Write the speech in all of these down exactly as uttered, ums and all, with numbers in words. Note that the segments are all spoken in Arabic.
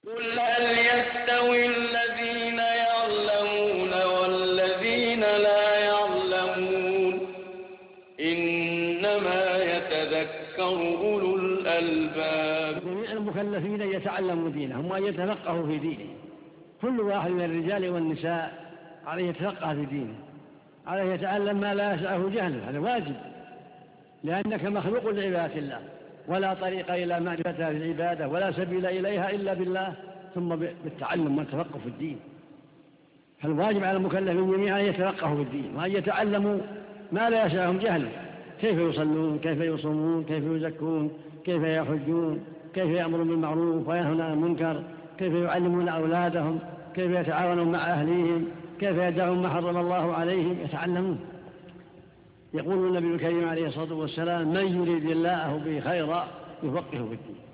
قل هل يستوي الذين يعلمون والذين لا يعلمون إنما يتذكر أولو الألباب. جميع المكلفين يتعلموا دينهم وأن يتفقهوا في دينهم. كل واحد من الرجال والنساء عليه يتفقه في دينه، عليه يتعلم ما لا يسعه جهله، هذا واجب، لأنك مخلوق لعبادة الله، ولا طريق إلى معرفتها في العبادة ولا سبيل إليها إلا بالله ثم بالتعلم والتفقه في الدين. فالواجب على المكلفين جميعا أن يتفقهوا في الدين وأن يتعلموا ما لا يسعهم جهله، كيف يصلون، كيف يصومون، كيف يزكون، كيف يحجون، كيف يأمرون بالمعروف وينهون عن المنكر، كيف يعلمون أولادهم، كيف يتعاونون مع أهليهم، كيف يدعون ما حرم الله عليهم، يتعلمون. يقول النبي الكريم عليه الصلاة والسلام: من يريد الله به خيرا يفقهه في الدين.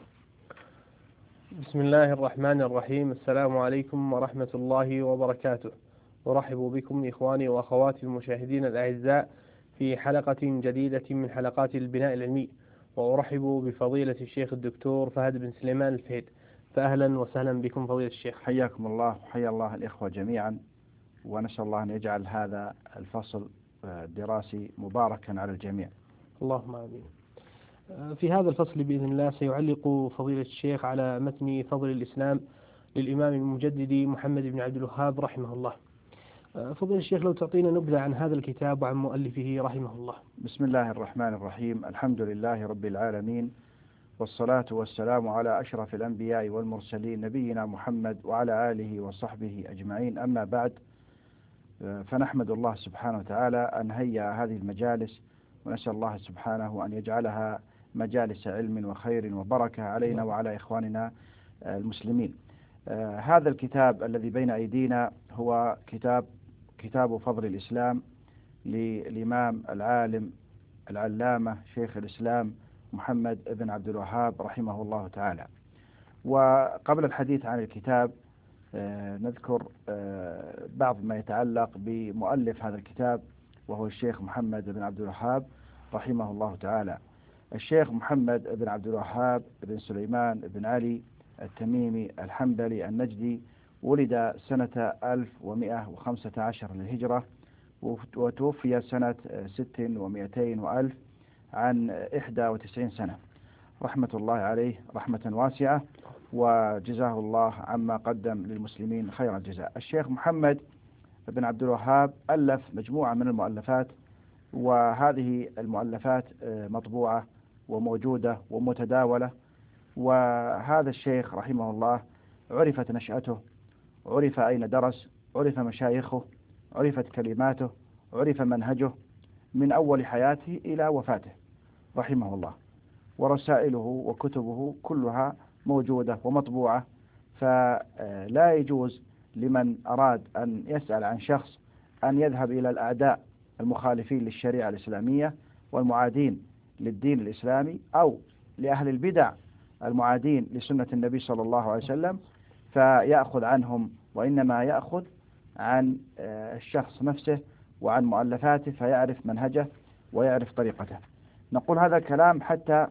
بسم الله الرحمن الرحيم. السلام عليكم ورحمة الله وبركاته. أرحب بكم إخواني وأخواتي المشاهدين الأعزاء في حلقة جديدة من حلقات البناء العلمي، وأرحب بفضيلة الشيخ الدكتور فهد بن سليمان الفهيد. فأهلا وسهلا بكم فضيلة الشيخ. حياكم الله وحيا الله الإخوة جميعا، ونسأل الله أن يجعل هذا الفصل الدراسي مباركا على الجميع. اللهم آمين. في هذا الفصل بإذن الله سيعلق فضيلة الشيخ على متن فضل الإسلام للإمام المجدد محمد بن عبد الوهاب رحمه الله. فضيلة الشيخ لو تعطينا نبذة عن هذا الكتاب وعن مؤلفه رحمه الله. بسم الله الرحمن الرحيم. الحمد لله رب العالمين، والصلاة والسلام على أشرف الأنبياء والمرسلين نبينا محمد وعلى آله وصحبه أجمعين. أما بعد، فنحمد الله سبحانه وتعالى أن هيأ هذه المجالس، ونسأل الله سبحانه أن يجعلها مجالس علم وخير وبركة علينا وعلى إخواننا المسلمين. آه هذا الكتاب الذي بين أيدينا هو كتاب كتاب فضل الإسلام للإمام العالم العلامة شيخ الإسلام محمد بن عبد الوهاب رحمه الله تعالى. وقبل الحديث عن الكتاب آه نذكر آه بعض ما يتعلق بمؤلف هذا الكتاب، وهو الشيخ محمد بن عبد الوهاب رحمه الله تعالى. الشيخ محمد بن عبد الوهاب بن سليمان بن علي التميمي الحنبلي النجدي ولد سنة ألف ومئة وخمسة عشر للهجرة، وتوفي سنة ست ومئتين وألف عن إحدى وتسعين سنة، رحمة الله عليه رحمة واسعة، وجزاه الله عما قدم للمسلمين خير الجزاء. الشيخ محمد بن عبد الوهاب ألف مجموعة من المؤلفات، وهذه المؤلفات مطبوعة وموجودة ومتداولة. وهذا الشيخ رحمه الله عرفت نشأته، عرف أين درس، عرف مشايخه، عرفت كلماته، عرف منهجه من أول حياته إلى وفاته رحمه الله، ورسائله وكتبه كلها موجودة ومطبوعة. فلا يجوز لمن أراد أن يسأل عن شخص أن يذهب إلى الأعداء المخالفين للشريعة الإسلامية والمعادين للدين الإسلامي، أو لأهل البدع المعادين لسنة النبي صلى الله عليه وسلم، فيأخذ عنهم، وإنما يأخذ عن الشخص نفسه وعن مؤلفاته، فيعرف منهجه ويعرف طريقته. نقول هذا الكلام حتى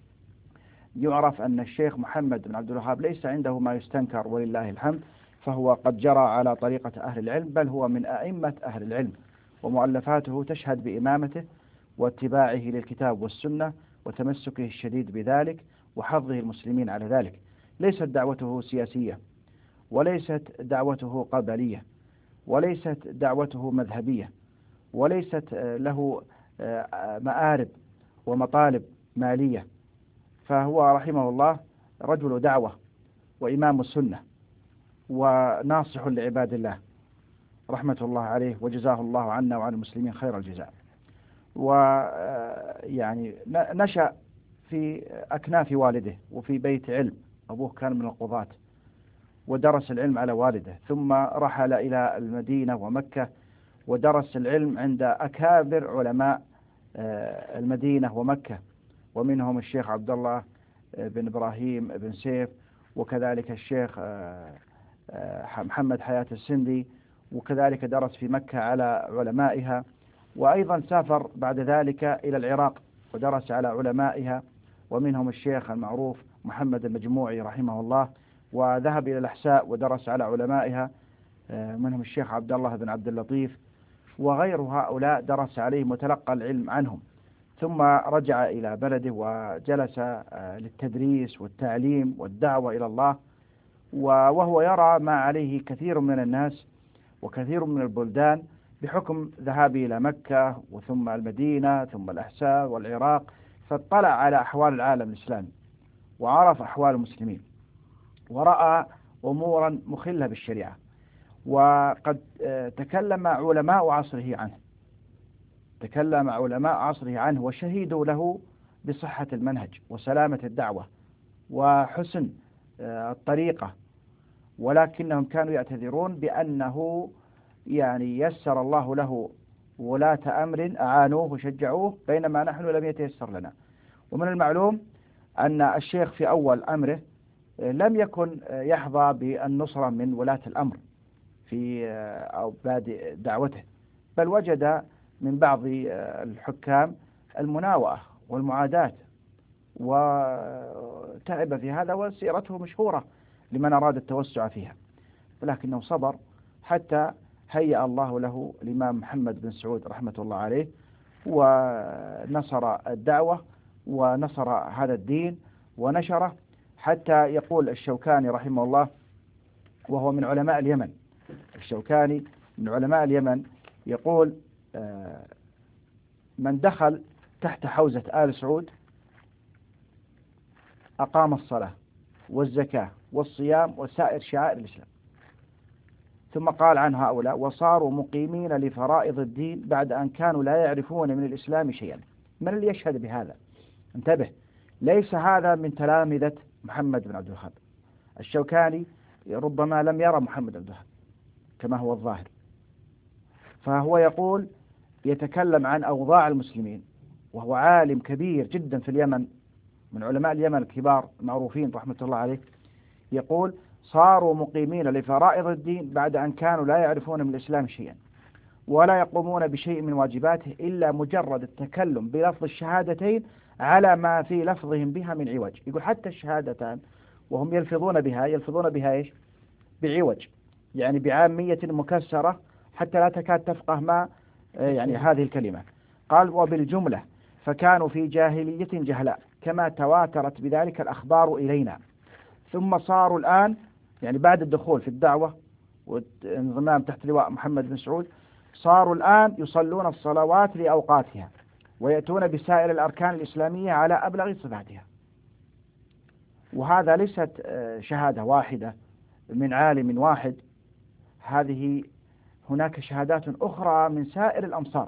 يعرف أن الشيخ محمد بن عبد الوهاب ليس عنده ما يستنكر ولله الحمد، فهو قد جرى على طريقة أهل العلم، بل هو من أئمة أهل العلم، ومؤلفاته تشهد بإمامته واتباعه للكتاب والسنة وتمسكه الشديد بذلك وحظه المسلمين على ذلك. ليست دعوته سياسية، وليست دعوته قبلية، وليست دعوته مذهبية، وليست له مآرب ومطالب مالية، فهو رحمه الله رجل دعوة وإمام السنة وناصح لعباد الله رحمة الله عليه، وجزاه الله عنا وعن المسلمين خير الجزاء. ويعني نشأ في أكناف والده وفي بيت علم، أبوه كان من القضاة ودرس العلم على والده، ثم رحل إلى المدينة ومكة ودرس العلم عند أكابر علماء المدينة ومكة، ومنهم الشيخ عبد الله بن إبراهيم بن سيف، وكذلك الشيخ محمد حياة السندي، وكذلك درس في مكة على علمائها، وأيضا سافر بعد ذلك إلى العراق ودرس على علمائها، ومنهم الشيخ المعروف محمد المجموعي رحمه الله، وذهب إلى الأحساء ودرس على علمائها منهم الشيخ عبد الله بن عبد اللطيف وغير هؤلاء، درس عليهم وتلقى العلم عنهم، ثم رجع إلى بلده وجلس للتدريس والتعليم والدعوة إلى الله، وهو يرى ما عليه كثير من الناس وكثير من البلدان بحكم ذهابه إلى مكة وثم المدينة ثم الأحساء والعراق، فاطلع على أحوال العالم الإسلامي وعرف أحوال المسلمين ورأى أمورا مخلة بالشريعة، وقد تكلم علماء عصره عنه تكلم علماء عصره عنه وشهدوا له بصحة المنهج وسلامة الدعوة وحسن الطريقة، ولكنهم كانوا يعتذرون بأنه يعني يسر الله له ولاة أمر أعانوه وشجعوه بينما نحن لم يتيسر لنا. ومن المعلوم أن الشيخ في أول أمره لم يكن يحظى بالنصرة من ولاة الأمر في أو بادئ دعوته، بل وجد من بعض الحكام المناوئة والمعاداة وتعب في هذا، وسيرته مشهورة لمن أراد التوسع فيها، ولكنه صبر حتى هيأ الله له الإمام محمد بن سعود رحمة الله عليه ونصر الدعوة ونصر هذا الدين ونشره، حتى يقول الشوكاني رحمه الله وهو من علماء اليمن الشوكاني من علماء اليمن يقول من دخل تحت حوزة آل سعود أقام الصلاة والزكاة والصيام وسائر شعائر الإسلام. ثم قال عن هؤلاء وصاروا مقيمين لفرائض الدين بعد أن كانوا لا يعرفون من الإسلام شيئا. من اللي يشهد بهذا؟ انتبه، ليس هذا من تلامذة محمد بن عبد الوهاب. الشوكاني ربما لم يرى محمد بن عبد الوهاب كما هو الظاهر، فهو يقول يتكلم عن أوضاع المسلمين، وهو عالم كبير جدا في اليمن من علماء اليمن الكبار معروفين رحمة الله عليه. يقول صاروا مقيمين لفرائض الدين بعد أن كانوا لا يعرفون من الإسلام شيئا ولا يقومون بشيء من واجباته إلا مجرد التكلم بلفظ الشهادتين على ما في لفظهم بها من عوج. يقول حتى الشهادتان وهم يلفظون بها يلفظون بها إيش؟ بعوج، يعني بعامية مكسرة حتى لا تكاد تفقه ما يعني هذه الكلمة. قال وبالجملة فكانوا في جاهلية جهلاء كما تواترت بذلك الأخبار إلينا، ثم صاروا الآن يعني بعد الدخول في الدعوة والانضمام تحت لواء محمد بن سعود صاروا الآن يصلون الصلوات لأوقاتها ويأتون بسائر الأركان الإسلامية على أبلغ صفاتها. وهذا ليست شهادة واحدة من عالم واحد، هذه هناك شهادات أخرى من سائر الأمصار.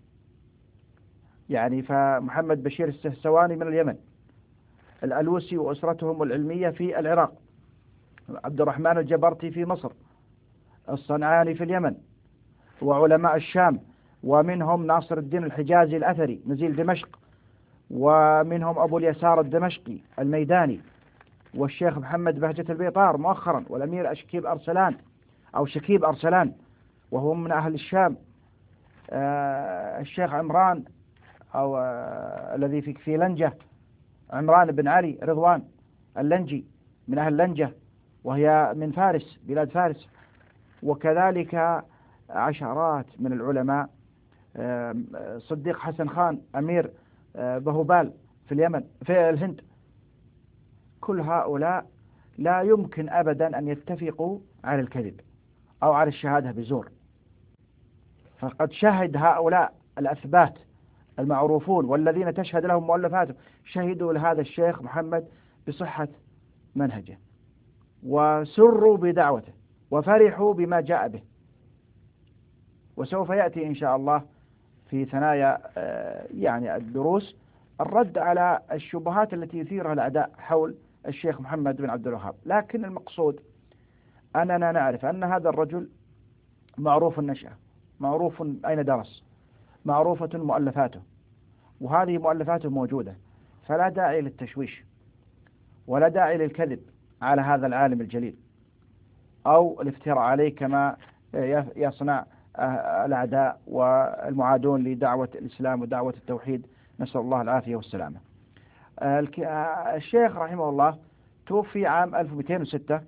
يعني فمحمد بشير السهسواني من اليمن، الألوسي وأسرتهم العلمية في العراق، عبد الرحمن الجبرتي في مصر، الصنعاني في اليمن، وعلماء الشام، ومنهم ناصر الدين الحجازي الأثري نزيل دمشق، ومنهم أبو اليسار الدمشقي الميداني، والشيخ محمد بهجة البيطار مؤخرا، والأمير أشكيب أرسلان أو شكيب أرسلان وهو من أهل الشام، آه الشيخ عمران أو آه الذي في في لنجة عمران بن علي رضوان اللنجي من أهل لنجة وهي من فارس بلاد فارس، وكذلك عشرات من العلماء، آه صديق حسن خان أمير آه بهوبال في اليمن في الهند. كل هؤلاء لا يمكن أبدا أن يتفقوا على الكذب أو على الشهادة بزور، فقد شهد هؤلاء الأثبات المعروفون والذين تشهد لهم مؤلفاتهم شهدوا لهذا الشيخ محمد بصحة منهجه وسروا بدعوته وفرحوا بما جاء به. وسوف يأتي إن شاء الله في ثنايا يعني الدروس الرد على الشبهات التي يثيرها الأعداء حول الشيخ محمد بن عبد الوهاب، لكن المقصود أننا نعرف أن هذا الرجل معروف النشأة، معروف أين درس، معروفة مؤلفاته، وهذه مؤلفاته موجودة، فلا داعي للتشويش ولا داعي للكذب على هذا العالم الجليل أو الافتراء عليه كما يصنع الأعداء والمعادون لدعوة الإسلام ودعوة التوحيد، نسأل الله العافية والسلامة. الشيخ رحمه الله توفي عام ألف ومئتين وستة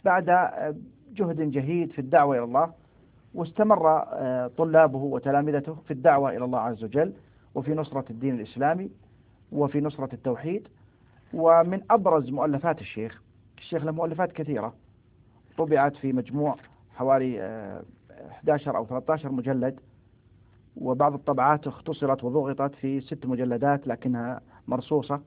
بعد جهد جهيد في الدعوة إلى الله، واستمر طلابه وتلامذته في الدعوة إلى الله عز وجل وفي نصرة الدين الإسلامي وفي نصرة التوحيد. ومن أبرز مؤلفات الشيخ، الشيخ له مؤلفات كثيرة طبعت في مجموع حوالي أحد عشر أو ثلاثة عشر مجلد، وبعض الطبعات اختصرت وضغطت في ست مجلدات لكنها مرصوصة،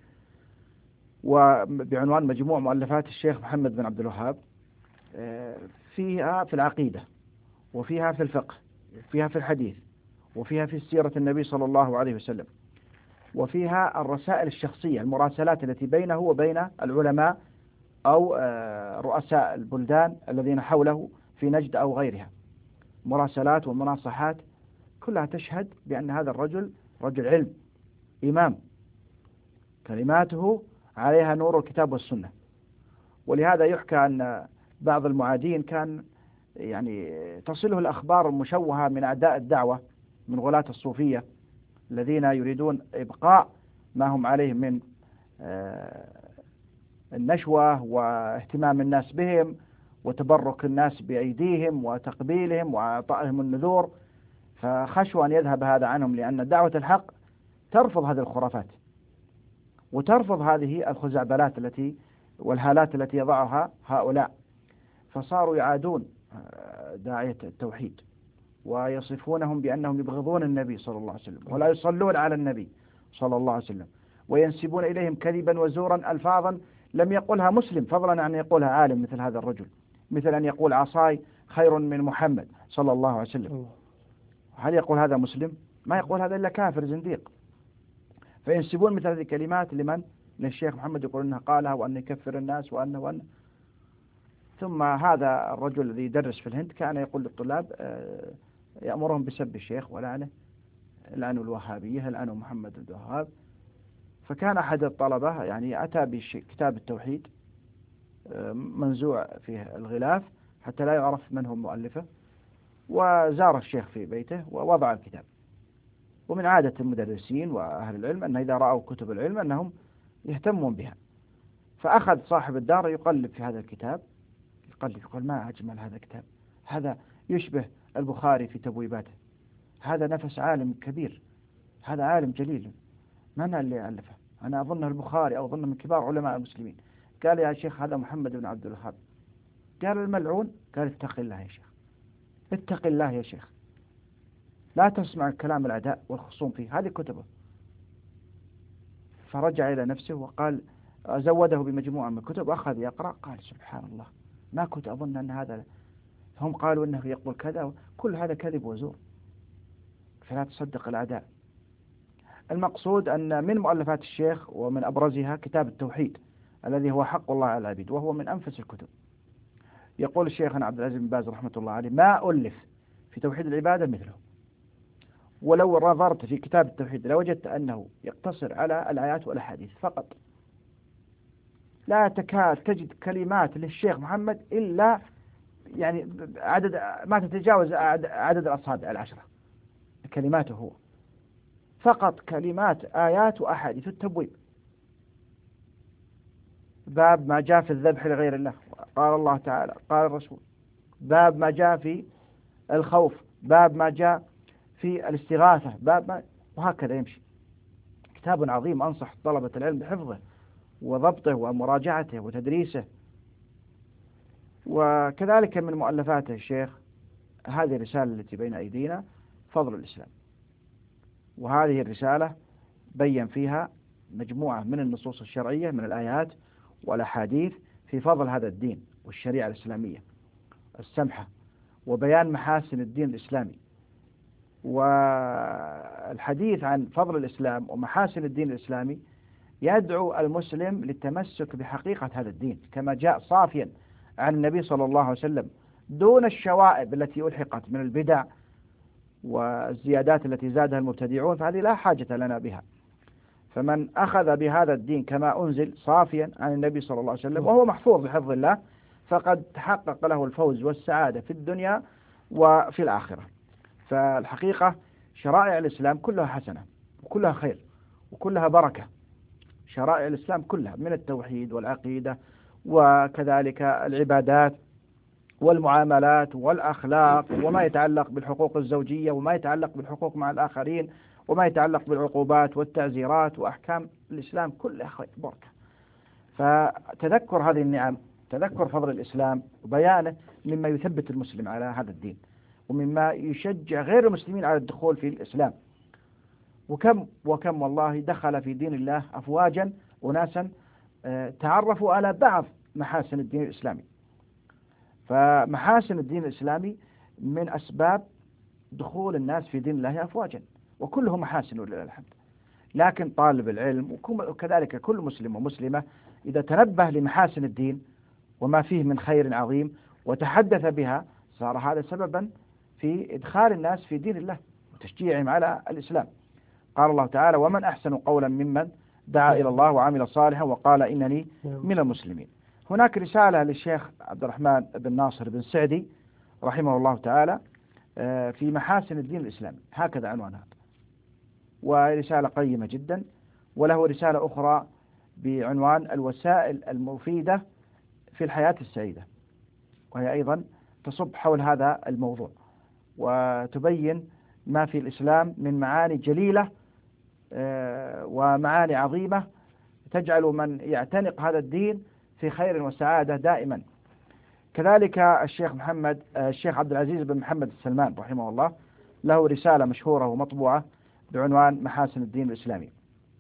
وبعنوان مجموع مؤلفات الشيخ محمد بن عبد الوهاب. فيها في العقيدة، وفيها في الفقه، وفيها في الحديث، وفيها في سيرة النبي صلى الله عليه وسلم، وفيها الرسائل الشخصية، المراسلات التي بينه وبين العلماء أو رؤساء البلدان الذين حوله في نجد أو غيرها، مراسلات ومناصحات كلها تشهد بأن هذا الرجل رجل علم، إمام، كلماته عليها نور الكتاب والسنة. ولهذا يحكى أن بعض المعادين كان يعني تصله الأخبار المشوهة من أعداء الدعوة من غلاة الصوفية الذين يريدون إبقاء ما هم عليه من النشوة واهتمام الناس بهم وتبرك الناس بأيديهم وتقبيلهم وإعطائهم النذور، فخشوا أن يذهب هذا عنهم، لأن دعوة الحق ترفض هذه الخرافات وترفض هذه الخزعبلات التي والهالات التي يضعها هؤلاء، فصاروا يعادون داعية التوحيد ويصفونهم بأنهم يبغضون النبي صلى الله عليه وسلم ولا يصلون على النبي صلى الله عليه وسلم، وينسبون إليهم كذبا وزورا ألفاظا لم يقولها مسلم، فضلا عن يقولها عالم مثل هذا الرجل، مثل أن يقول عصاي خير من محمد صلى الله عليه وسلم. هل يقول هذا مسلم؟ ما يقول هذا إلا كافر زنديق. فينسبون مثل هذه الكلمات لمن؟ للشيخ محمد، يقول أنها قالها وأن يكفر الناس وأنه وأن. ثم هذا الرجل الذي يدرس في الهند كان يقول للطلاب يأمرهم بسب الشيخ ولعنه، لعنوا الوهابية، لعنوا محمد بن الوهاب. فكان أحد الطلبة يعني أتى بكتاب التوحيد منزوع فيه الغلاف حتى لا يعرف من هو مؤلفه، وزار الشيخ في بيته ووضع الكتاب. ومن عادة المدرسين وأهل العلم أن إذا رأوا كتب العلم أنهم يهتمون بها، فأخذ صاحب الدار يقلب في هذا الكتاب، يقلب يقول ما أجمل هذا الكتاب، هذا يشبه البخاري في تبويباته، هذا نفس عالم كبير، هذا عالم جليل، من اللي ألفه؟ أنا أظنه البخاري أو أظنه من كبار علماء المسلمين. قال يا شيخ هذا محمد بن عبد الوهاب. قال الملعون، قال اتق الله يا شيخ، اتق الله يا شيخ، لا تسمع كلام الأعداء والخصوم فيه، هذه كتبه. فرجع إلى نفسه وقال زوده بمجموعة من الكتب وأخذ يقرأ، قال سبحان الله ما كنت أظن أن هذا، هم قالوا أنه يقول كذا، كل هذا كذب وزور، فلا تصدق الأعداء. المقصود أن من مؤلفات الشيخ ومن أبرزها كتاب التوحيد الذي هو حق الله على العبيد، وهو من أنفس الكتب. يقول الشيخ عبد العزيز بن باز رحمة الله عليه ما ألف في توحيد العبادة مثله، ولو نظرت في كتاب التوحيد لوجدت أنه يقتصر على الآيات والأحاديث فقط، لا تكاد تجد كلمات للشيخ محمد إلا يعني عدد ما تتجاوز عدد الأصابع العشرة، كلماته هو فقط، كلمات آيات وأحاديث التبويب. باب ما جاء في الذبح لغير الله، قال الله تعالى قال الرسول، باب ما جاء في الخوف، باب ما جاء في الاستغاثة، باب ما، وهكذا يمشي. كتاب عظيم أنصح طلبة العلم بحفظه وضبطه ومراجعته وتدريسه. وكذلك من مؤلفاته الشيخ هذه الرسالة التي بين أيدينا، فضل الإسلام، وهذه الرسالة بين فيها مجموعة من النصوص الشرعية من الآيات والأحاديث في فضل هذا الدين والشريعة الإسلامية السمحة، وبيان محاسن الدين الإسلامي. والحديث عن فضل الإسلام ومحاسن الدين الإسلامي يدعو المسلم للتمسك بحقيقة هذا الدين كما جاء صافيا عن النبي صلى الله عليه وسلم، دون الشوائب التي ألحقت من البدع والزيادات التي زادها المبتدعون، فهذه لا حاجة لنا بها. فمن أخذ بهذا الدين كما أنزل صافيا عن النبي صلى الله عليه وسلم وهو محفوظ بحفظ الله، فقد تحقق له الفوز والسعادة في الدنيا وفي الآخرة. فالحقيقة شرائع الإسلام كلها حسنة وكلها خير وكلها بركة، شرائع الإسلام كلها من التوحيد والعقيدة وكذلك العبادات والمعاملات والأخلاق، وما يتعلق بالحقوق الزوجية، وما يتعلق بالحقوق مع الآخرين، وما يتعلق بالعقوبات والتعزيرات وأحكام الإسلام كلها خير بركة. فتذكر هذه النعم، تذكر فضل الإسلام وبيانه مما يثبت المسلم على هذا الدين، ومما يشجع غير المسلمين على الدخول في الإسلام. وكم وكم والله دخل في دين الله أفواجا وناسا تعرفوا على بعض محاسن الدين الإسلامي. فمحاسن الدين الإسلامي من أسباب دخول الناس في دين الله أفواجا، وكله محاسن ولله الحمد. لكن طالب العلم وكذلك كل مسلم ومسلمة إذا تنبه لمحاسن الدين وما فيه من خير عظيم وتحدث بها، صار هذا سببا في إدخال الناس في دين الله وتشجيعهم على الإسلام. قال الله تعالى: ومن أحسن قولا ممن دعا إلى الله وعمل صالحا وقال إنني من المسلمين. هناك رسالة للشيخ عبد الرحمن بن ناصر بن سعدي رحمه الله تعالى في محاسن الدين الإسلامي، هكذا عنوانها، ورسالة قيمة جدا. وله رسالة أخرى بعنوان الوسائل المفيدة في الحياة السعيدة، وهي أيضا تصب حول هذا الموضوع وتبين ما في الإسلام من معاني جليلة ومعاني عظيمة تجعل من يعتنق هذا الدين في خير وسعادة دائما. كذلك الشيخ محمد الشيخ عبد العزيز بن محمد السلمان رحمه الله له رسالة مشهورة ومطبوعة بعنوان محاسن الدين الإسلامي.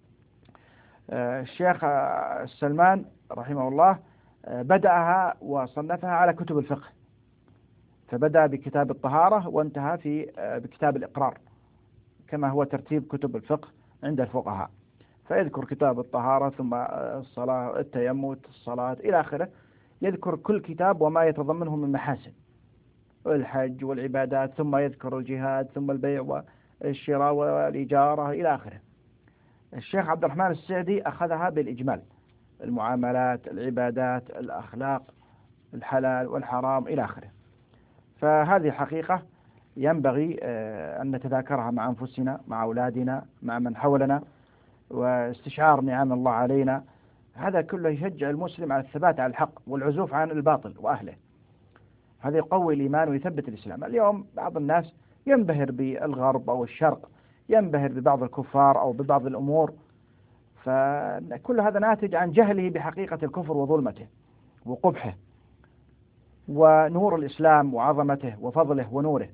الشيخ السلمان رحمه الله بدأها وصنفها على كتب الفقه، فبدأ بكتاب الطهارة وانتهى في بكتاب الإقرار كما هو ترتيب كتب الفقه عند الفقهاء، فيذكر كتاب الطهارة ثم الصلاة، التيمم، الصلاة إلى آخره، يذكر كل كتاب وما يتضمنه من محاسن والحج والعبادات، ثم يذكر الجهاد، ثم البيع والشراء والإجارة إلى آخره. الشيخ عبد الرحمن السعدي أخذها بالإجمال: المعاملات، العبادات، الأخلاق، الحلال والحرام إلى آخره. فهذه حقيقة ينبغي أن نتذاكرها مع أنفسنا، مع أولادنا، مع من حولنا، واستشعار نعم الله علينا. هذا كله يشجع المسلم على الثبات على الحق والعزوف عن الباطل وأهله. هذا يقوي الإيمان ويثبت الإسلام. اليوم بعض الناس ينبهر بالغرب أو الشرق، ينبهر ببعض الكفار أو ببعض الأمور، فكل هذا ناتج عن جهله بحقيقة الكفر وظلمته وقبحه ونور الإسلام وعظمته وفضله ونوره.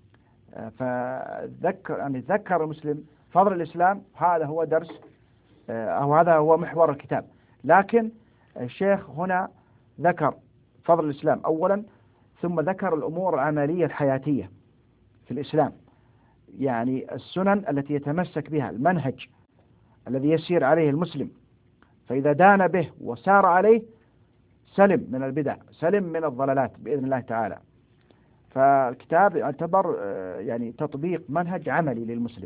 فذكر أن يتذكر المسلم فضل الإسلام، هذا هو درس أو هذا هو محور الكتاب. لكن الشيخ هنا ذكر فضل الإسلام أولا، ثم ذكر الأمور العملية الحياتية في الإسلام، يعني السنن التي يتمسك بها، المنهج الذي يسير عليه المسلم، فإذا دان به وسار عليه سلم من البدع، سلم من الضلالات بإذن الله تعالى. فالكتاب يعتبر يعني تطبيق منهج عملي للمسلم.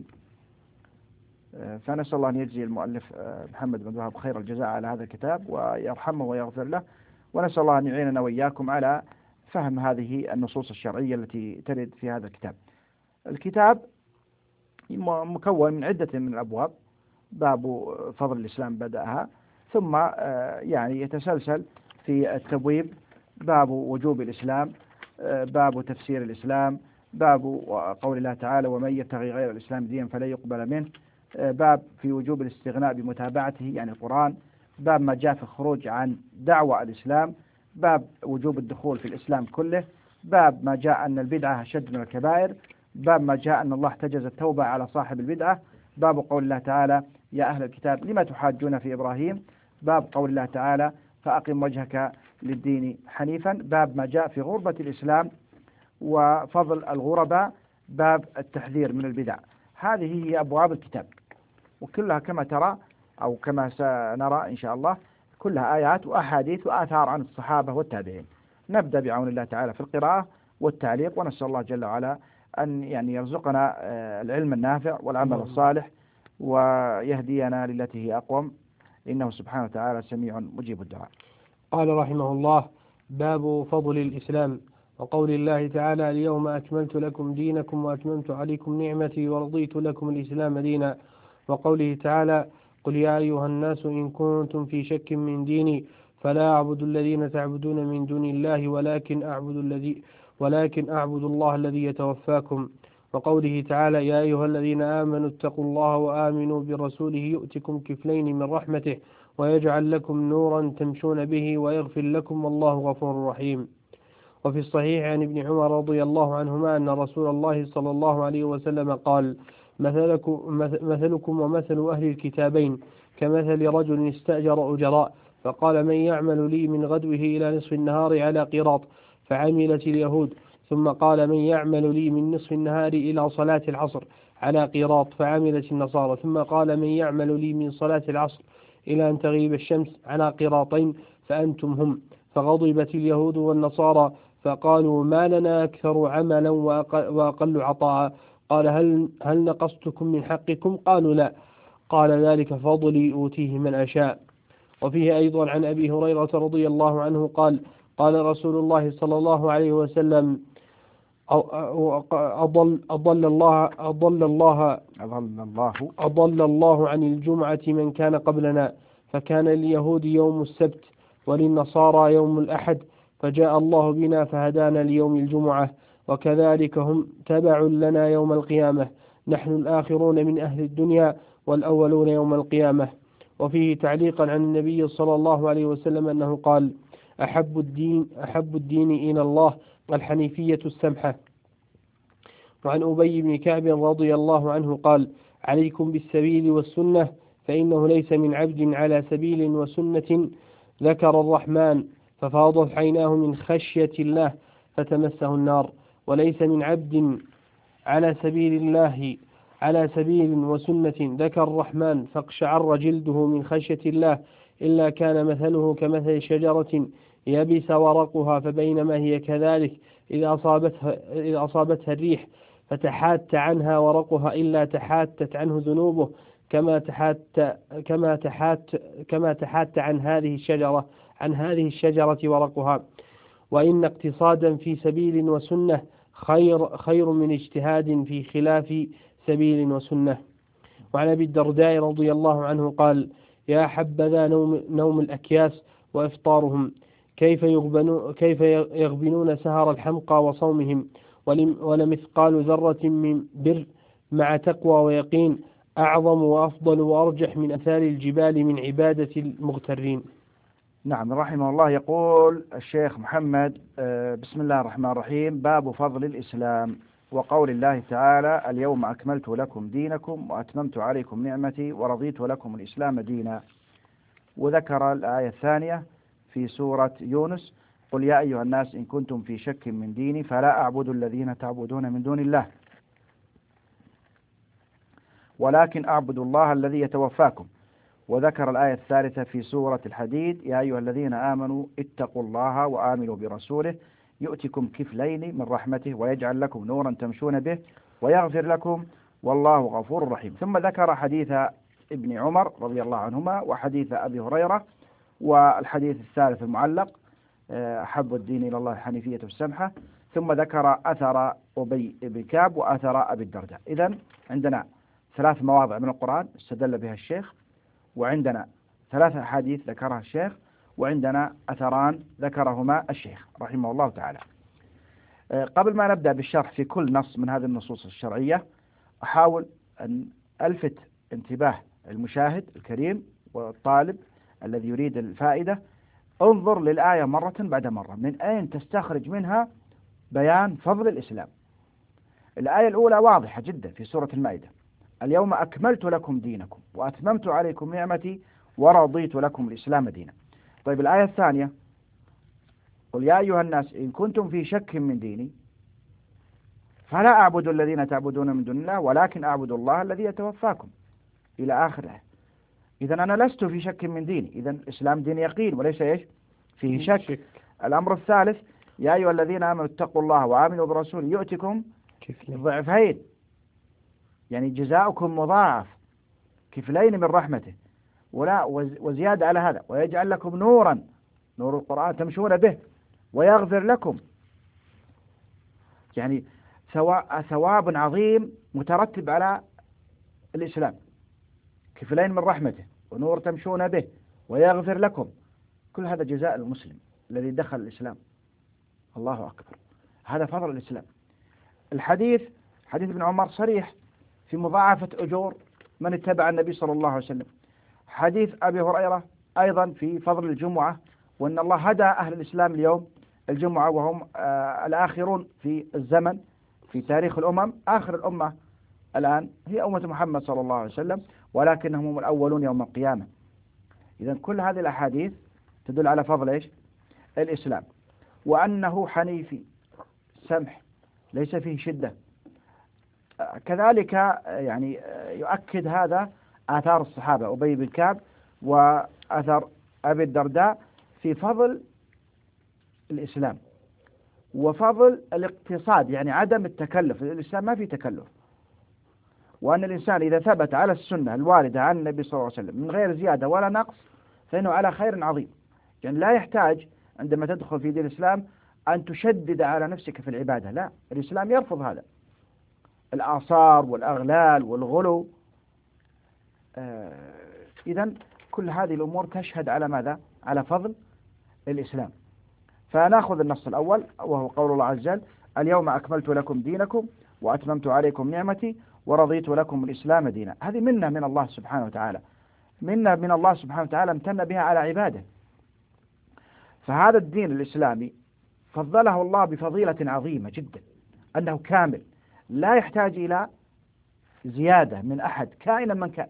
فنسأل الله أن يجزي المؤلف محمد بن وهب خير الجزاء على هذا الكتاب ويرحمه ويغفر له، ونسأل الله أن يعيننا وإياكم على فهم هذه النصوص الشرعية التي ترد في هذا الكتاب. الكتاب مكون من عدة من الأبواب، باب فضل الإسلام بدأها، ثم يعني يتسلسل في التبويب باب وجوب الإسلام، باب تفسير الإسلام، باب قول الله تعالى: ومن يبتغي غير الإسلام دينا فلن يقبل منه، باب في وجوب الاستغناء بمتابعته يعني القرآن، باب ما جاء في الخروج عن دعوة الإسلام، باب وجوب الدخول في الإسلام كله، باب ما جاء أن البدعة أشد من الكبائر، باب ما جاء أن الله احتجز التوبة على صاحب البدعة، باب قول الله تعالى: يا أهل الكتاب لما تحاجون في إبراهيم، باب قول الله تعالى: فأقم وجهك للدين حنيفا، باب ما جاء في غربة الإسلام وفضل الغرباء، باب التحذير من البدع. هذه هي أبواب الكتاب، وكلها كما ترى أو كما سنرى إن شاء الله كلها آيات وأحاديث وآثار عن الصحابة والتابعين. نبدأ بعون الله تعالى في القراءة والتعليق، ونسأل الله جل وعلا أن يعني يرزقنا العلم النافع والعمل الصالح ويهدينا للتي هي أقوم، إنه سبحانه وتعالى سميع مجيب الدعاء. قال رحمه الله: باب فضل الإسلام، وقول الله تعالى: اليوم أكملت لكم دينكم وأتممت عليكم نعمتي ورضيت لكم الإسلام دينا، وقوله تعالى: قل يا أيها الناس إن كنتم في شك من ديني فلا أعبد الذين تعبدون من دون الله ولكن أعبد الذي ولكن أعبد الله الذي يتوفاكم. وقوله تعالى يا أيها الذين آمنوا اتقوا الله وآمنوا برسوله يؤتكم كفلين من رحمته ويجعل لكم نورا تمشون به ويغفر لكم والله غفور رحيم. وفي الصحيح عن ابن عمر رضي الله عنهما أن رسول الله صلى الله عليه وسلم قال مثلكم, مثلكم ومثل أهل الكتابين كمثل رجل استأجر أجراء فقال من يعمل لي من غدوه إلى نصف النهار على قيراط فعملت اليهود، ثم قال من يعمل لي من نصف النهار إلى صلاة العصر على قيراط فعملت النصارى، ثم قال من يعمل لي من صلاة العصر إلى أن تغيب الشمس على قيراطين فأنتم هم. فغضبت اليهود والنصارى فقالوا ما لنا أكثر عملا وأقل عطاء. قال هل, هل نقصتكم من حقكم؟ قالوا لا. قال ذلك فضلي أوتيه من أشاء. وفيه أيضا عن أبي هريرة رضي الله عنه قال قال رسول الله صلى الله عليه وسلم أضل, أضل الله أضل الله أضل الله أضل الله عن الجمعة من كان قبلنا، فكان لليهود يوم السبت وللنصارى يوم الأحد، فجاء الله بنا فهدانا ليوم الجمعة، وكذلك هم تبع لنا يوم القيامة، نحن الآخرون من أهل الدنيا والأولون يوم القيامة. وفيه تعليقا عن النبي صلى الله عليه وسلم أنه قال أحب الدين, أحب الدين إلى الله الحنيفية السمحة. وعن أبي بن كعب رضي الله عنه قال عليكم بالسبيل والسنة فإنه ليس من عبد على سبيل وسنة ذكر الرحمن ففاضت عيناه من خشية الله فتمسه النار، وليس من عبد على سبيل الله على سبيل وسنة ذكر الرحمن فاقشعر جلده من خشية الله إلا كان مثله كمثل شجرة يبس ورقها فبينما هي كذلك إذا أصابتها, إذا أصابتها الريح فتحات عنها ورقها إلا تحاتت عنه ذنوبه كما تحات كما تحات كما تحات عن هذه الشجرة عن هذه الشجرة ورقها. وإن اقتصادا في سبيل وسنة خير خير من اجتهاد في خلاف سبيل وسنة. وعن أبي الدرداء رضي الله عنه قال يا حبذا نوم, نوم الأكياس وإفطارهم كيف يغبنون, كيف يغبنون سهر الحمقى وصومهم، ولمثقال ذرة من بر مع تقوى ويقين أعظم وأفضل وأرجح من أثار الجبال من عبادة المغترين. نعم، رحمه الله. يقول الشيخ محمد بسم الله الرحمن الرحيم باب فضل الإسلام وقول الله تعالى اليوم أكملت لكم دينكم وأتممت عليكم نعمتي ورضيت لكم الإسلام دينا. وذكر الآية الثانية في سورة يونس قل يا أيها الناس إن كنتم في شك من ديني فلا أعبد الذين تعبدون من دون الله ولكن أعبد الله الذي يتوفاكم. وذكر الآية الثالثة في سورة الحديد يا أيها الذين آمنوا اتقوا الله وآمنوا برسوله يؤتكم كفلين من رحمته ويجعل لكم نورا تمشون به ويغفر لكم والله غفور رحيم. ثم ذكر حديث ابن عمر رضي الله عنهما وحديث أبي هريرة والحديث الثالث المعلق أحب الدين إلى الله الحنيفية السمحة. ثم ذكر أثر أبي بن كعب وأثر أبي الدرداء. إذن عندنا ثلاث مواضع من القرآن استدل بها الشيخ، وعندنا ثلاث أحاديث ذكرها الشيخ، وعندنا أثران ذكرهما الشيخ رحمه الله تعالى. قبل ما نبدأ بالشرح في كل نص من هذه النصوص الشرعية أحاول أن ألفت انتباه المشاهد الكريم والطالب الذي يريد الفائدة انظر للآية مرة بعد مرة من أين تستخرج منها بيان فضل الإسلام. الآية الأولى واضحة جدا في سورة المائدة اليوم أكملت لكم دينكم وأتممت عليكم نعمتي ورضيت لكم الإسلام دينا. طيب الآية الثانية قل يا أيها الناس إن كنتم في شك من ديني فلا أعبد الذين تعبدون من دون الله ولكن أعبد الله الذي يتوفاكم إلى آخره. إذن أنا لست في شك من ديني، إذن الإسلام دين يقين وليس إيش فيه شك. شك. الأمر الثالث يا أيها الذين آمنوا اتقوا الله وآمنوا برسوله يؤتكم ضعفين، يعني جزاؤكم مضاعف كفلين من رحمته ولا وزيادة على هذا ويجعل لكم نورا نور القرآن تمشون به ويغفر لكم، يعني ثواب عظيم مترتب على الإسلام. كفلين من رحمته ونور تمشون به ويغفر لكم، كل هذا جزاء المسلم الذي دخل الإسلام. الله أكبر، هذا فضل الإسلام. الحديث حديث ابن عمر صريح في مضاعفة أجور من اتبع النبي صلى الله عليه وسلم. حديث أبي هريرة أيضا في فضل الجمعة، وأن الله هدى أهل الإسلام اليوم الجمعة، وهم آه الآخرون في الزمن في تاريخ الأمم. آخر الأمة الآن هي أمة محمد صلى الله عليه وسلم، ولكنهم هم الأولون يوم القيامة. إذا كل هذه الأحاديث تدل على فضل إيش؟ الإسلام، وأنه حنيفي سمح ليس فيه شدة. كذلك يعني يؤكد هذا آثار الصحابة أبي بن كعب وأثر أبي الدرداء في فضل الإسلام وفضل الاقتصاد، يعني عدم التكلف. الإسلام ما فيه تكلف، وأن الإنسان إذا ثبت على السنة الواردة عن النبي صلى الله عليه وسلم من غير زيادة ولا نقص فإنه على خير عظيم. يعني لا يحتاج عندما تدخل في دين الإسلام أن تشدد على نفسك في العبادة، لا، الإسلام يرفض هذا، الآثار والأغلال والغلو. آه إذن كل هذه الأمور تشهد على ماذا؟ على فضل الإسلام. فنأخذ النص الأول وهو قول الله عز وجل: اليوم أكملت لكم دينكم وأتممت عليكم نعمتي ورضيت لكم الإسلام دينا. هذه منة من الله سبحانه وتعالى، منة من الله سبحانه وتعالى امتن بها على عباده. فهذا الدين الإسلامي فضله الله بفضيلة عظيمة جدا، أنه كامل لا يحتاج إلى زيادة من أحد كائنا من كان.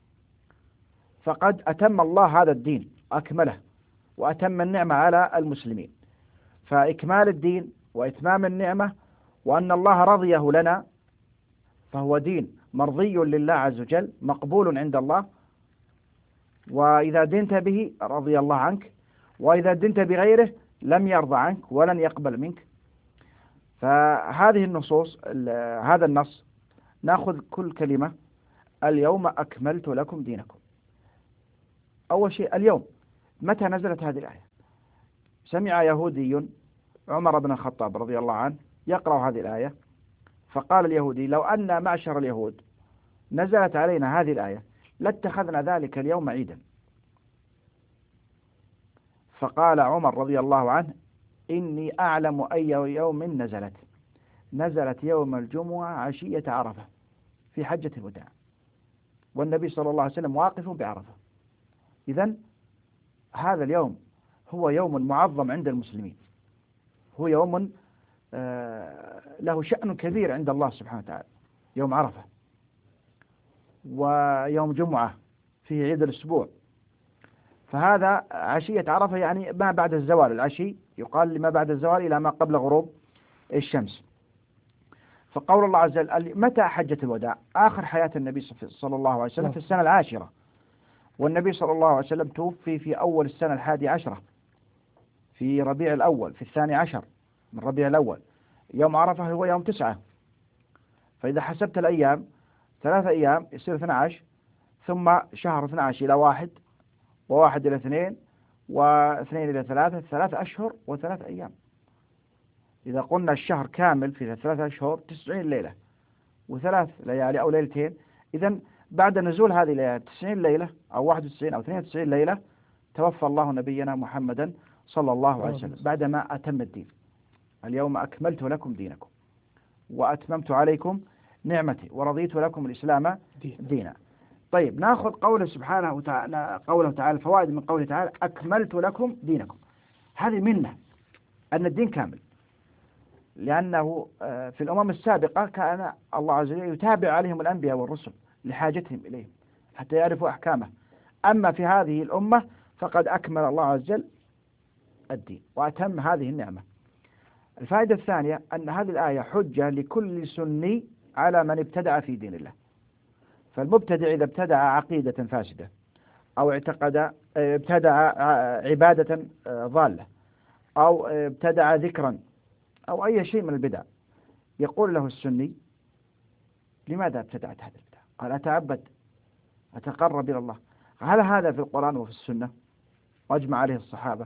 فقد أتم الله هذا الدين، أكمله وأتم النعمة على المسلمين. فإكمال الدين وإتمام النعمة وأن الله رضيه لنا، فهو دين مرضي لله عز وجل مقبول عند الله، وإذا دنت به رضي الله عنك، وإذا دنت بغيره لم يرضى عنك ولن يقبل منك. فهذه النصوص، هذا النص نأخذ كل كلمة. اليوم أكملت لكم دينكم. أول شيء اليوم، متى نزلت هذه الآية؟ سمع يهودي عمر بن الخطاب رضي الله عنه يقرأ هذه الآية، فقال اليهودي: لو أن معشر اليهود نزلت علينا هذه الآية لاتخذنا ذلك اليوم عيدا. فقال عمر رضي الله عنه: إني أعلم أي يوم نزلت. نزلت يوم الجمعة عشية عرفة في حجة الوداع، والنبي صلى الله عليه وسلم واقف بعرفة. إذن هذا اليوم هو يوم معظم عند المسلمين، هو يوم له شأن كبير عند الله سبحانه وتعالى، يوم عرفة. ويوم جمعة فيه عيد الأسبوع، فهذا عشية عرفة يعني ما بعد الزوال. العشي يقال لما بعد الزوال إلى ما قبل غروب الشمس. فقول الله عز وجل: متى حجة الوداع؟ آخر حياة النبي صلى الله عليه وسلم في السنة العاشرة، والنبي صلى الله عليه وسلم توفي في أول السنة الحادي عشرة في ربيع الأول، في الثاني عشر من ربيع الأول. يوم عرفة هو يوم تسعة، فإذا حسبت الأيام ثلاثة أيام يصير اثنى عشر، ثم شهر اثنى عشر إلى واحد، وواحد إلى اثنين، واثنين إلى ثلاثة، ثلاثة أشهر وثلاث أيام. إذا قلنا الشهر كامل في ثلاثة أشهر تسعين ليلة وثلاث ليالي أو ليلتين. إذن بعد نزول هذه الليالي تسعين ليلة أو واحد وتسعين أو اثنين وتسعين ليلة توفى الله نبينا محمدا صلى الله عليه وسلم بعدما أتم الدين. اليوم أكملت لكم دينكم وأتممت عليكم نعمتي ورضيت لكم الإسلام دينا. طيب، نأخذ قوله سبحانه وتعالى، قوله تعالى، فوائد من قوله تعالى: أكملت لكم دينكم. هذه منة أن الدين كامل، لأنه في الأمم السابقة كان الله عز وجل يتابع عليهم الأنبياء والرسل لحاجتهم إليه حتى يعرفوا أحكامه. أما في هذه الأمة فقد أكمل الله عز وجل الدين وأتم هذه النعمة. الفائدة الثانية أن هذه الآية حجة لكل سني على من ابتدع في دين الله. فالمبتدع إذا ابتدع عقيدة فاسدة أو اعتقد ابتدع عبادة ضالة أو ابتدع ذكرا أو أي شيء من البدع، يقول له السني: لماذا ابتدعت هذا البدع؟ قال: أتعبد، أتقرب إلى الله. هل هذا في القرآن وفي السنة واجمع عليه الصحابة؟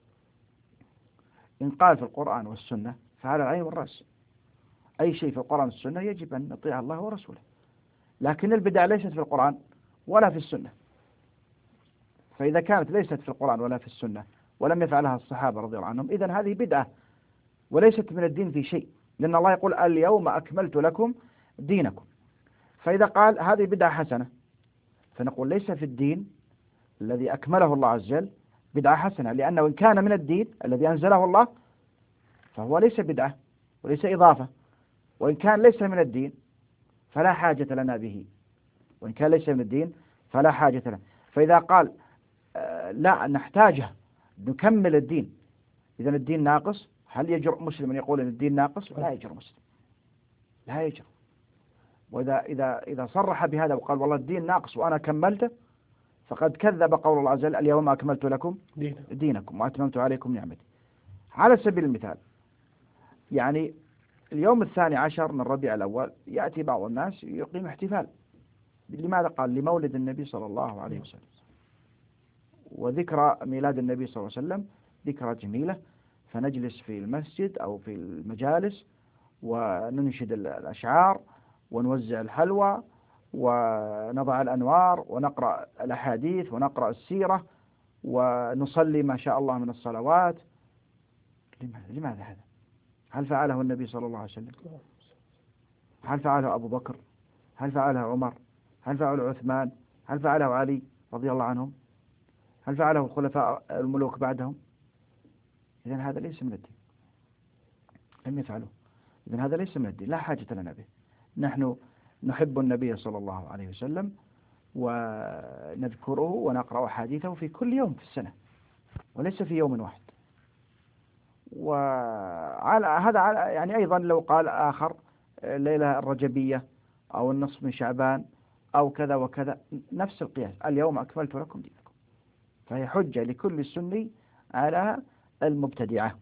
إن قال في القرآن والسنة فعلى العين والرأس، أي شيء في القرآن والسنة يجب أن نطيع الله ورسوله. لكن البدع ليست في القرآن ولا في السنة، فإذا كانت ليست في القرآن ولا في السنة ولم يفعلها الصحابة رضي الله عنهم، إذن هذه بدعة وليست من الدين في شيء، لأن الله يقول اليوم أكملت لكم دينكم. فإذا قال هذه بدعة حسنة فنقول ليس في الدين الذي أكمله الله عز وجل بدعة حسنة، لأنه إن كان من الدين الذي أنزله الله فهو ليس بدعة وليس إضافة، وإن كان ليس من الدين فلا حاجة لنا به، وإن كان ليس من الدين فلا حاجة لنا. فإذا قال آه لا نحتاجه نكمل الدين، إذا الدين ناقص، هل يجرؤ مسلم أن يقول أن الدين ناقص؟ لا يجرؤ مسلم، لا يجرؤ. وإذا إذا إذا صرح بهذا وقال والله الدين ناقص وأنا كملته فقد كذب قول الله عز وجل اليوم أكملت لكم دينكم وأتممت عليكم نعمتي. على سبيل المثال يعني اليوم الثاني عشر من ربيع الأول يأتي بعض الناس يقيم احتفال، لماذا؟ قال لمولد النبي صلى الله عليه وسلم، وذكرى ميلاد النبي صلى الله عليه وسلم ذكرى جميلة، فنجلس في المسجد أو في المجالس وننشد الأشعار ونوزع الحلوى ونضع الأنوار ونقرأ الأحاديث ونقرأ السيرة ونصلي ما شاء الله من الصلوات. لماذا؟ لماذا هذا؟ هل فعله النبي صلى الله عليه وسلم؟ هل فعله أبو بكر؟ هل فعله عمر؟ هل فعله عثمان؟ هل فعله علي رضي الله عنهم؟ هل فعله الخلفاء الملوك بعدهم؟ إذن هذا ليس من الدين، لم يفعله، إذن هذا ليس من الدين، لا حاجة لنا به. نحن نحب النبي صلى الله عليه وسلم ونذكره ونقرأ حديثه في كل يوم في السنة وليس في يوم واحد. وعلى هذا يعني أيضا لو قال آخر الليلة الرجبية أو النصف من شعبان أو كذا وكذا نفس القياس، اليوم أكملت لكم دينكم، فهي حجة لكل سني على المبتدعة.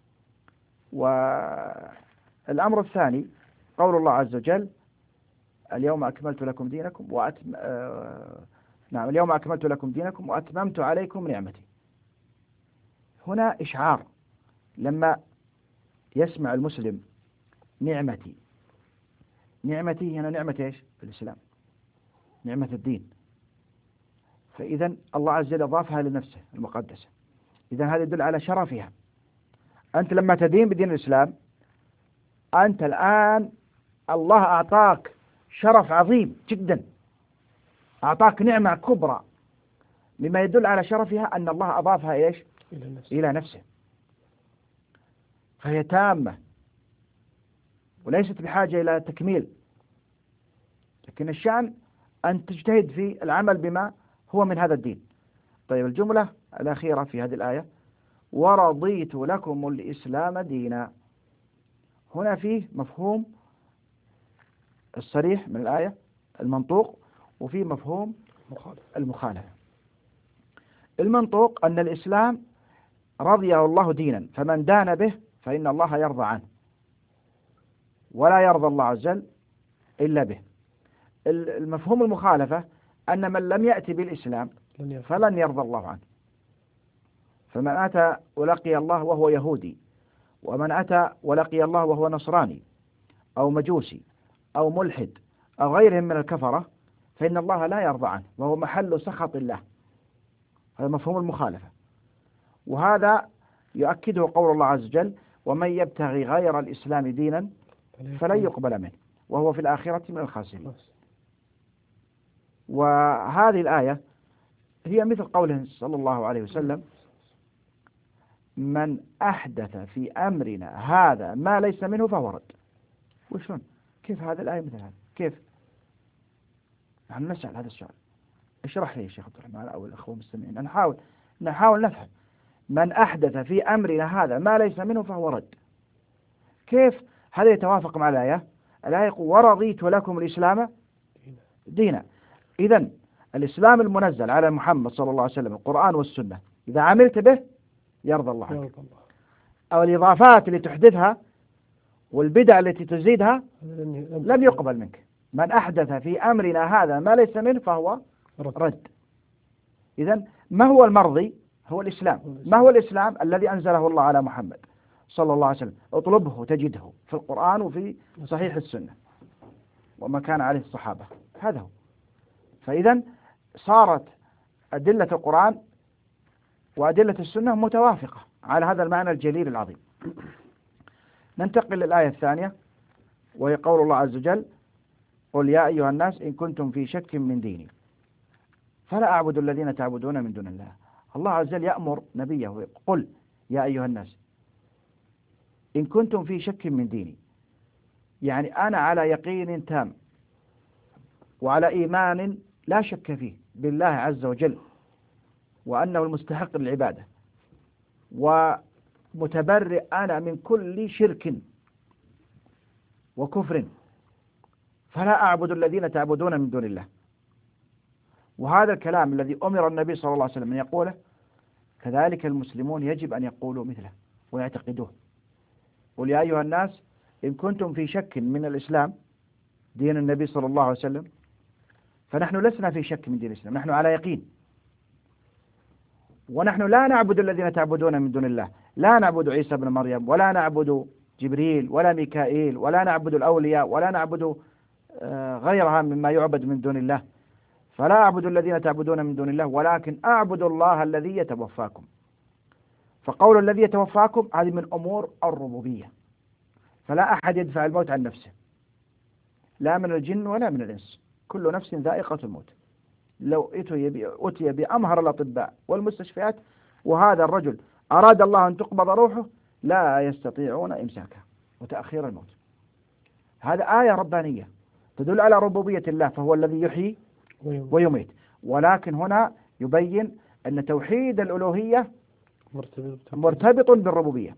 والأمر الثاني قول الله عز وجل اليوم أكملت لكم دينكم وأتم... آه... نعم اليوم أكملت لكم دينكم وأتممت عليكم نعمتي. هنا إشعار، لما يسمع المسلم نعمتي، نعمتي هنا نعمة إيش؟ الإسلام، نعمة الدين، فإذا الله عز وجل أضافها لنفسه المقدسة، إذا هذا يدل على شرفها. أنت لما تدين بدين الإسلام أنت الآن الله أعطاك شرف عظيم جدا، أعطاك نعمة كبرى، مما يدل على شرفها أن الله أضافها إيش؟ إلى نفسه, إلى نفسه. فهي تامة وليست بحاجة إلى تكميل، لكن الشأن أن تجتهد في العمل بما هو من هذا الدين. طيب الجملة الأخيرة في هذه الآية ورضيت لكم الإسلام دينا، هنا فيه مفهوم الصريح من الآية المنطوق، وفيه مفهوم المخالفة. المنطوق أن الإسلام رضيه الله دينا، فمن دان به فإن الله يرضى عنه، ولا يرضى الله عز وجل إلا به. المفهوم المخالفة أن من لم يأتي بالإسلام فلن يرضى الله عنه، فمن أتى ولقي الله وهو يهودي، ومن أتى ولقي الله وهو نصراني أو مجوسي أو ملحد أو غيرهم من الكفرة فإن الله لا يرضى عنه وهو محل سخط الله. هذا مفهوم المخالفة، وهذا يؤكده قول الله عز وجل ومن يبتغي غير الإسلام دينا فلن يقبل منه وهو في الآخرة من الخاسرين. وهذه الآية هي مثل قوله صلى الله عليه وسلم من أحدث في أمرنا هذا ما ليس منه فهو رد. وشون؟ كيف هذا الآية مثل هذا؟ كيف؟ نحن نسأل هذا السؤال، اشرح لي يا شيخ عبد الرحمن أو الأخوة المستمعين، نحاول نحاول نفهم. من أحدث في أمرنا هذا ما ليس منه فهو رد، كيف هذا يتوافق مع الآية؟ الآية يقول ورضيت لكم الإسلام دينا. إذن الإسلام المنزل على محمد صلى الله عليه وسلم القرآن والسنة إذا عملت به يرضى الله عنك، أو الإضافات اللي تحدثها والبدع التي تزيدها لم يقبل منك. من أحدث في أمرنا هذا ما ليس منه فهو رد. إذن ما هو المرضي؟ هو الإسلام. ما هو الإسلام؟ الذي أنزله الله على محمد صلى الله عليه وسلم، اطلبه تجده في القرآن وفي صحيح السنة وما كان عليه الصحابة، هذا هو. فإذا صارت أدلة القرآن وأدلة السنة متوافقة على هذا المعنى الجليل العظيم. ننتقل للآية الثانية، وهي قول الله عز وجل: قل يا أيها الناس إن كنتم في شك من ديني فلا أعبد الذين تعبدون من دون الله. الله عز وجل يأمر نبيه: قل يا أيها الناس إن كنتم في شك من ديني، يعني أنا على يقين تام وعلى إيمان لا شك فيه بالله عز وجل، وأنه المستحق للعبادة، ومتبرئ أنا من كل شرك وكفر، فلا أعبد الذين تعبدون من دون الله. وهذا الكلام الذي أمر النبي صلى الله عليه وسلم أن يقوله، كذلك المسلمون يجب أن يقولوا مثله ويعتقدوه. قل يا أيها الناس إن كنتم في شك من الإسلام، دين النبي صلى الله عليه وسلم، فنحن لسنا في شك من دين الإسلام، نحن على يقين، ونحن لا نعبد الذين تعبدون من دون الله، لا نعبد عيسى بن مريم، ولا نعبد جبريل، ولا ميكائيل، ولا نعبد الأولياء، ولا نعبد غيرها مما يعبد من دون الله. فلا أعبد الذين تعبدون من دون الله، ولكن أعبد الله الذي يتوفاكم. فقول الذي يتوفاكم هذه من أمور الربوبية، فلا أحد يدفع الموت عن نفسه، لا من الجن ولا من الإنس، كل نفس ذائقة الموت. لو أتي بأمهر الأطباء والمستشفيات وهذا الرجل أراد الله أن تقبض روحه، لا يستطيعون إمساكها وتأخير الموت. هذا آية ربانية تدل على ربوبية الله، فهو الذي يحيي ويميت. ولكن هنا يبين أن توحيد الألوهية مرتبط بالربوبية،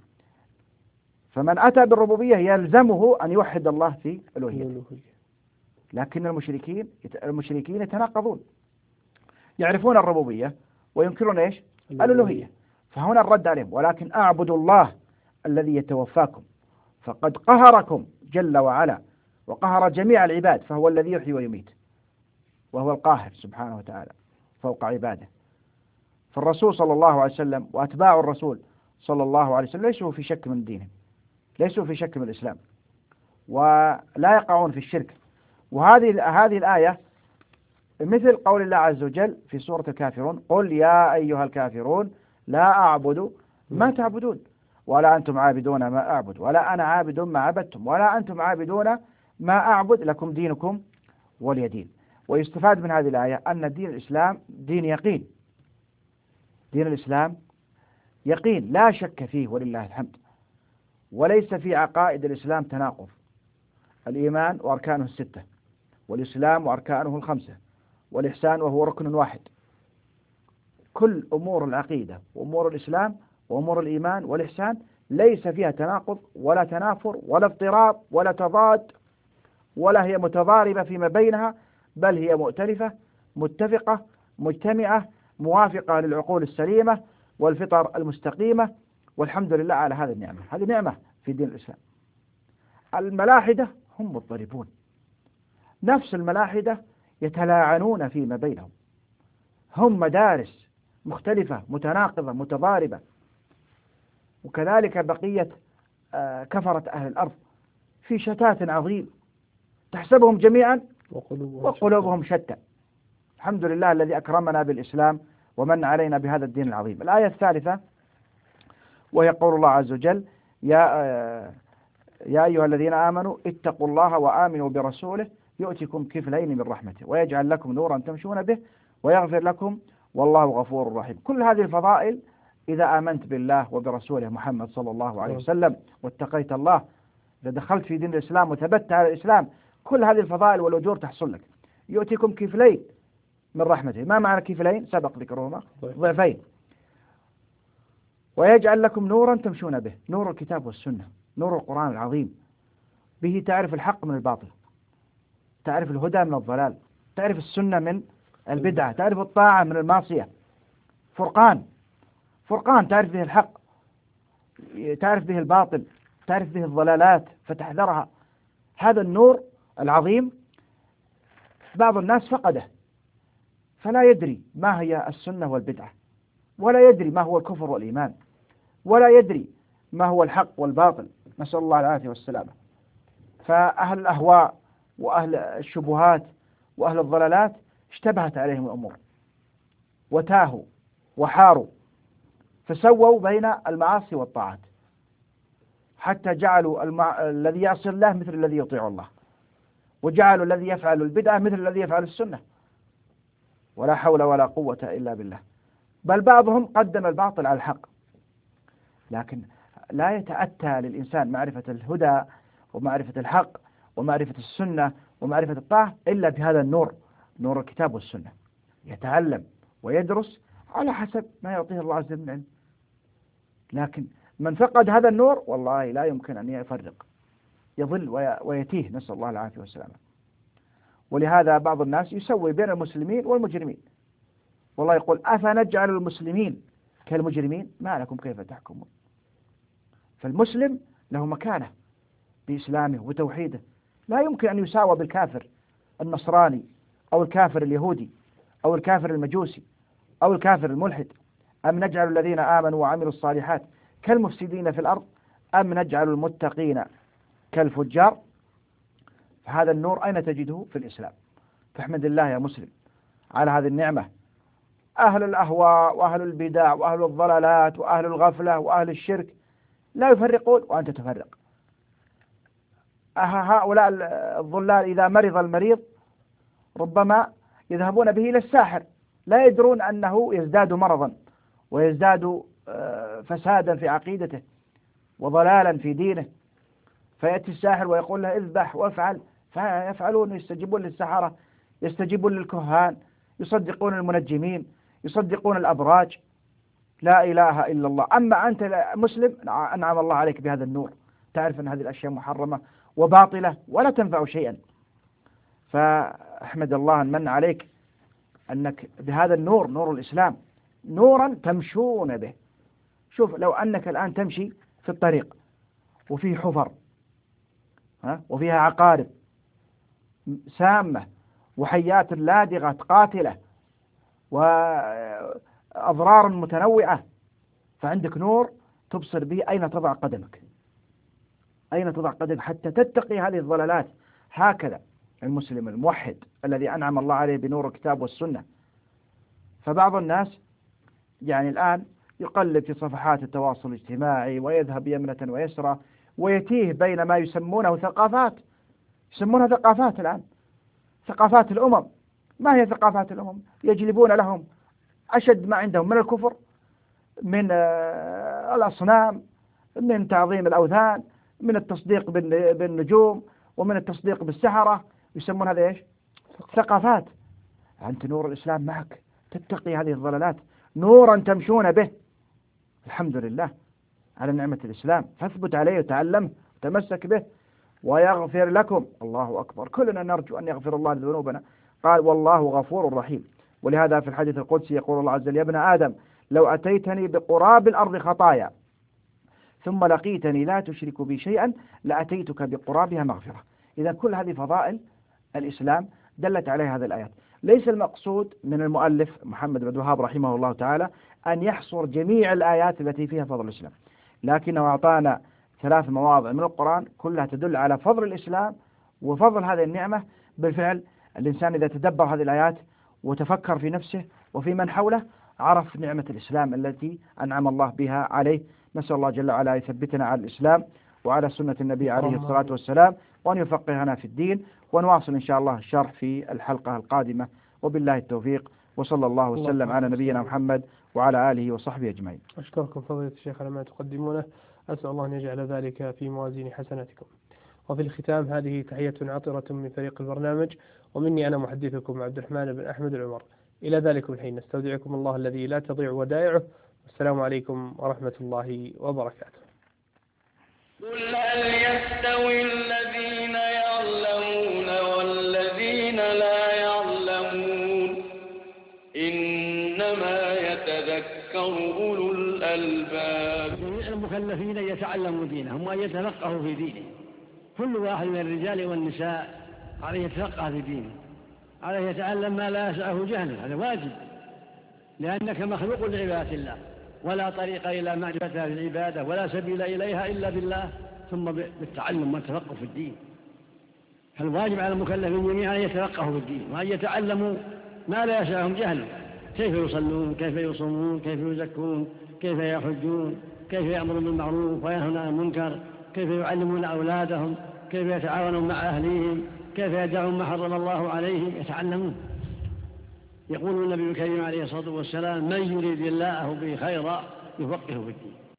فمن أتى بالربوبية يلزمه أن يوحد الله في الألوهية. لكن المشركين المشركين يتناقضون، يعرفون الربوبية وينكرون إيش؟ الألوهية. فهنا الرد عليهم: ولكن أعبد الله الذي يتوفاكم، فقد قهركم جل وعلا وقهر جميع العباد، فهو الذي يحيي ويميت، وهو القاهر سبحانه وتعالى فوق عباده. فالرسول صلى الله عليه وسلم وأتباع الرسول صلى الله عليه وسلم ليسوا في شك من دينهم، ليسوا في شك من الإسلام، ولا يقعون في الشرك. وهذه هذه الآية مثل قول الله عز وجل في سورة الكافرون: قل يا أيها الكافرون لا أعبد ما تعبدون ولا أنتم عابدون ما أعبد ولا أنا عابد ما عبدتم ولا أنتم عابدون ما أعبد لكم دينكم ولي دين. ويستفاد من هذه الآية أن دين الإسلام دين يقين، دين الإسلام يقين لا شك فيه ولله الحمد، وليس في عقائد الإسلام تناقض. الإيمان وأركانه الستة، والإسلام وأركانه الخمسة، والإحسان وهو ركن واحد. كل أمور العقيدة وأمور الإسلام وأمور الإيمان والإحسان ليس فيها تناقض ولا تنافر ولا اضطراب ولا تضاد، ولا هي متضاربة فيما بينها، بل هي مؤتلفة متفقة مجتمعة موافقة للعقول السليمة والفطر المستقيمة. والحمد لله على هذه النعمة، هذه نعمة في دين الإسلام. الملاحدة هم مضطربون، نفس الملاحدة يتلاعنون فيما بينهم، هم مدارس مختلفة متناقضة متضاربة. وكذلك بقية كفرة أهل الأرض في شتات عظيم، تحسبهم جميعا وقلوبهم شتى. الحمد لله الذي أكرمنا بالإسلام ومن علينا بهذا الدين العظيم. الآية الثالثة وهي قول الله عز وجل: يا يا أيها الذين آمنوا اتقوا الله وآمنوا برسوله يؤتكم كفلين من رحمته ويجعل لكم نورا تمشون به ويغفر لكم والله غفور رحيم. كل هذه الفضائل إذا آمنت بالله وبرسوله محمد صلى الله عليه وسلم واتقيت الله، إذا دخلت في دين الإسلام وثبت على الإسلام، كل هذه الفضائل والأجور تحصل لك. يؤتكم كفلين من رحمته. ما معنى كفلين؟ سبق ذكرهما، ضعفين. ويجعل لكم نورا تمشون به، نور الكتاب والسنة، نور القرآن العظيم، به تعرف الحق من الباطل، تعرف الهدى من الضلال، تعرف السنة من البدعة، تعرف الطاعة من المعصية. فرقان فرقان تعرف به الحق، تعرف به الباطل، تعرف به الضلالات فتحذرها. هذا النور العظيم بعض الناس فقده، فلا يدري ما هي السنة والبدعة، ولا يدري ما هو الكفر والإيمان، ولا يدري ما هو الحق والباطل، نسأل الله العافية والسلامة. فأهل الأهواء وأهل الشبهات وأهل الضلالات اشتبهت عليهم الأمور وتاهوا وحاروا. فسووا بين المعاصي والطاعات، حتى جعلوا المع... الذي يعصي الله مثل الذي يطيع الله، وجعلوا الذي يفعل البدعة مثل الذي يفعل السنة، ولا حول ولا قوة إلا بالله. بل بعضهم قدم الباطل على الحق. لكن لا يتأتى للإنسان معرفة الهدى ومعرفة الحق ومعرفة السنة ومعرفة الطاعة إلا بهذا النور، نور الكتاب والسنة. يتعلم ويدرس على حسب ما يعطيه الله عز وجل من علم. لكن من فقد هذا النور والله لا يمكن أن يفرق، يضل ويتيه، نسأل الله العافية والسلامة. ولهذا بعض الناس يسوي بين المسلمين والمجرمين، والله يقول أفنجعل المسلمين كالمجرمين ما لكم كيف تحكمون. فالمسلم له مكانة بإسلامه وتوحيده، لا يمكن أن يساوى بالكافر النصراني أو الكافر اليهودي أو الكافر المجوسي أو الكافر الملحد. أم نجعل الذين آمنوا وعملوا الصالحات كالمفسدين في الأرض أم نجعل المتقين كالفجار. فهذا النور أين تجده؟ في الإسلام. فاحمد الله يا مسلم على هذه النعمة. أهل الأهواء وأهل البدع وأهل الضلالات وأهل الغفلة وأهل الشرك لا يفرقون وأنت تفرق. هؤلاء الضلال إذا مرض المريض ربما يذهبون به إلى الساحر، لا يدرون أنه يزداد مرضا ويزداد فسادا في عقيدته وضلالا في دينه، فيأتي الساحر ويقول له اذبح وافعل، فيفعلون، يستجيبون للسحرة، يستجيبون للكهان، يصدقون المنجمين، يصدقون الأبراج. لا إله إلا الله. أما أنت مسلم أنعم الله عليك بهذا النور، تعرف أن هذه الأشياء محرمة وباطلة ولا تنفع شيئا، فأحمد الله أن من عليك أنك بهذا النور، نور الإسلام، نورا تمشون به. شوف لو أنك الآن تمشي في الطريق وفيه حفر ها وفيها عقارب سامة وحيات لادغة قاتلة وأضرار متنوعة، فعندك نور تبصر به أين تضع قدمك، أين تضع قدمك حتى تتقي هذه الضلالات. هكذا المسلم الموحد الذي أنعم الله عليه بنور الكتاب والسنة. فبعض الناس يعني الآن يقلب في صفحات التواصل الاجتماعي ويذهب يمنة ويسرى ويتيه بين ما يسمونه ثقافات، يسمونها ثقافات الآن، ثقافات الأمم. ما هي ثقافات الأمم؟ يجلبون لهم أشد ما عندهم من الكفر، من الأصنام، من تعظيم الأوثان، من التصديق بالنجوم، ومن التصديق بالسحرة، يسمون هذا إيش؟ ثقافات. أنت نور الإسلام معك تتقي هذه الضلالات، نورا تمشون به. الحمد لله على نعمة الإسلام، فاثبت عليه وتعلمه وتمسك به ويغفر لكم. الله أكبر. كلنا نرجو أن يغفر الله لذنوبنا. قال والله غفور رحيم. ولهذا في الحديث القدسي يقول الله عز وجل يا ابن آدم لو أتيتني بقراب الأرض خطايا ثم لقيتني لا تشرك بي شيئا لأتيتك بقرابها مغفرة. إذا كل هذه فضائل الإسلام دلت عليها هذه الآيات. ليس المقصود من المؤلف محمد بن وهاب رحمه الله تعالى أن يحصر جميع الآيات التي فيها فضل الإسلام، لكنه أعطانا ثلاث مواضع من القرآن كلها تدل على فضل الإسلام وفضل هذه النعمة. بالفعل الإنسان إذا تدبر هذه الآيات وتفكر في نفسه وفي من حوله عرف نعمة الإسلام التي أنعم الله بها عليه. نسأل الله جل وعلا يثبتنا على الإسلام وعلى سنة النبي عليه الصلاة والسلام، وأن يفقهنا في الدين. ونواصل إن شاء الله الشرح في الحلقة القادمة، وبالله التوفيق، وصلى الله وسلم على نبينا محمد وعلى آله وصحبه أجمعين. أشكركم فضيلة الشيخ على ما تقدمونه، أسأل الله أن يجعل ذلك في موازين حسناتكم. وفي الختام هذه تحية عطرة من فريق البرنامج، ومني أنا محدثكم عبد الرحمن بن أحمد العمر. إلى ذلك الحين نستودعكم الله الذي لا تضيع ودائعه، والسلام عليكم ورحمة الله وبركاته. قل هل يستوي الذين يعلمون والذين لا يعلمون إنما يتذكر أولو الألباب. جميع المكلفين يتعلموا دينهم وأن يتفقهوا في دينه. كل واحد من الرجال والنساء عليه يتفقه في دينه، عليه يتعلم ما لا يسعه جهله، هذا واجب، لأنك مخلوق لعبادة الله، ولا طريق إلى معرفة هذه العبادة ولا سبيل إليها إلا بالله، ثم بالتعلم والتفقه في الدين. فالواجب على المكلفين جميعا أن يتفقهوا في الدين وأن يتعلموا ما لا يسعهم جهله، كيف يصلون، كيف يصومون، كيف يزكون، كيف يحجون، كيف يأمرون بالمعروف وينهون عن المنكر، كيف يعلمون أولادهم، كيف يتعاونون مع أهليهم، كيف يدعون ما حرم الله عليهم، يتعلمون. يقول النبي الكريم عليه الصلاة والسلام: من يريد الله به خيرا يفقهه في الدين.